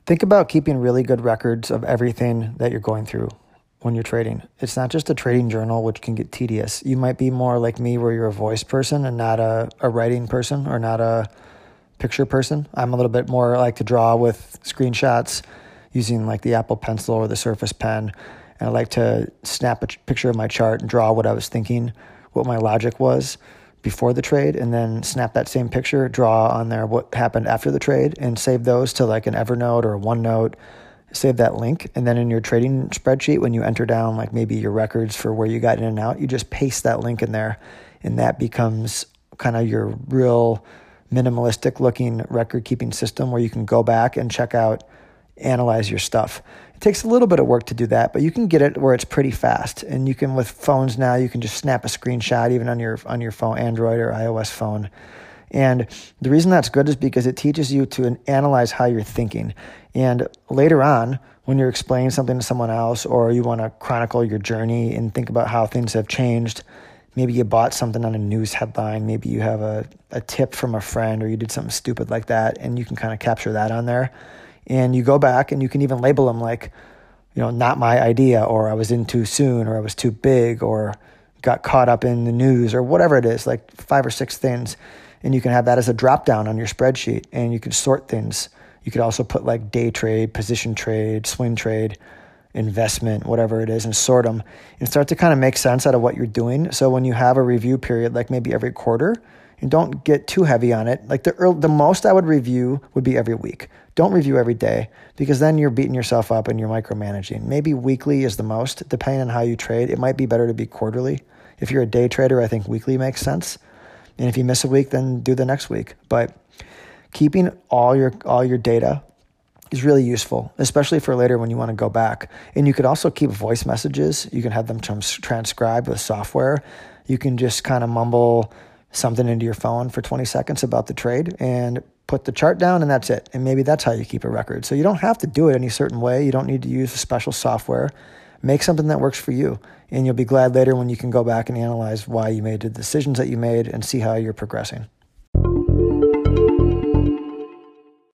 Think about keeping really good records of everything that you're going through when you're trading. It's not just a trading journal, which can get tedious. You might be more like me where you're a voice person and not a writing person or not a picture person. I'm a little bit more like to draw with screenshots using like the Apple Pencil or the Surface Pen. And I like to snap a picture of my chart and draw what I was thinking, what my logic was before the trade, and then snap that same picture, draw on there what happened after the trade, and save those to like an Evernote or a OneNote. Save that link, and then in your trading spreadsheet, when you enter down like maybe your records for where you got in and out, you just paste that link in there, and that becomes kind of your real minimalistic looking record keeping system where you can go back and check out, analyze your stuff. It takes a little bit of work to do that, but you can get it where it's pretty fast. And you can, with phones now, you can just snap a screenshot even on your phone, Android or iOS phone. And the reason that's good is because it teaches you to analyze how you're thinking. And later on, when you're explaining something to someone else, or you want to chronicle your journey and think about how things have changed, maybe you bought something on a news headline, maybe you have a tip from a friend, or you did something stupid like that, and you can kind of capture that on there. And you go back and you can even label them like, not my idea, or I was in too soon, or I was too big, or got caught up in the news, or whatever it is, like 5 or 6 things. And you can have that as a drop down on your spreadsheet, and you can sort things. You could also put like day trade, position trade, swing trade, investment, whatever it is, and sort them and start to kind of make sense out of what you're doing. So when you have a review period, like maybe every quarter, and don't get too heavy on it. Like the most I would review would be every week. Don't review every day, because then you're beating yourself up and you're micromanaging. Maybe weekly is the most, depending on how you trade. It might be better to be quarterly. If you're a day trader, I think weekly makes sense. And if you miss a week, then do the next week. But keeping all your data is really useful, especially for later when you want to go back. And you could also keep voice messages. You can have them transcribed with software. You can just kind of mumble something into your phone for 20 seconds about the trade and put the chart down, and that's it. And maybe that's how you keep a record. So you don't have to do it any certain way. You don't need to use a special software. Make something that works for you. And you'll be glad later when you can go back and analyze why you made the decisions that you made and see how you're progressing.